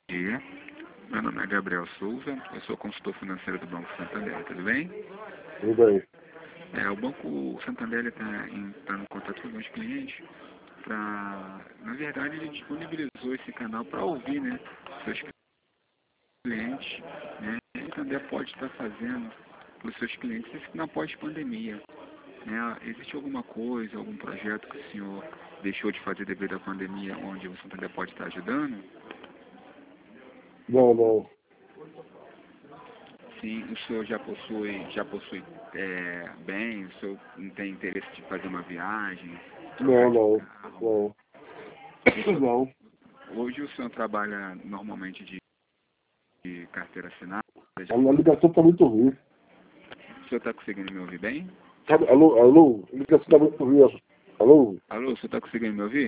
dia. Meu nome é Gabriel Souza, eu sou consultor financeiro do Banco Santander, tudo bem? Tudo bem. O Banco Santander está entrando em contato com os meus clientes na verdade, ele disponibilizou esse canal para ouvir, né, seus clientes, né, o Santander pode estar fazendo para os seus clientes isso na pós-pandemia. Né? Existe alguma coisa, algum projeto que o senhor deixou de fazer devido à pandemia, onde o Santander pode estar ajudando? Não. Sim, o senhor já possui bem, o senhor não tem interesse de fazer uma viagem, trocar de carro? Não. Hoje o senhor trabalha normalmente de carteira assinada? A ligação está muito ruim. O senhor está conseguindo me ouvir bem? Alô? A ligação está muito ruim. Alô? Alô, o senhor está conseguindo me ouvir?